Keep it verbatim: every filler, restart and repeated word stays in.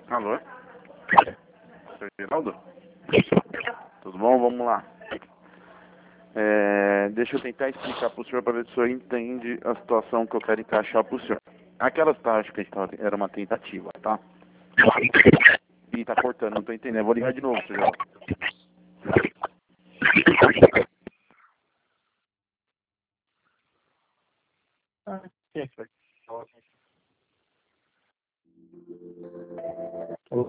Alô? Seu Geraldo? Tudo bom? Vamos lá. É, deixa eu tentar explicar para o senhor para ver se o senhor entende a situação que eu quero encaixar para o senhor. Aquelas taxas que a gente tava, era uma tentativa, tá? E tá cortando, não tô entendendo. Eu vou ligar de novo, seu Geraldo. Ah, quem é que vai falar? Alô?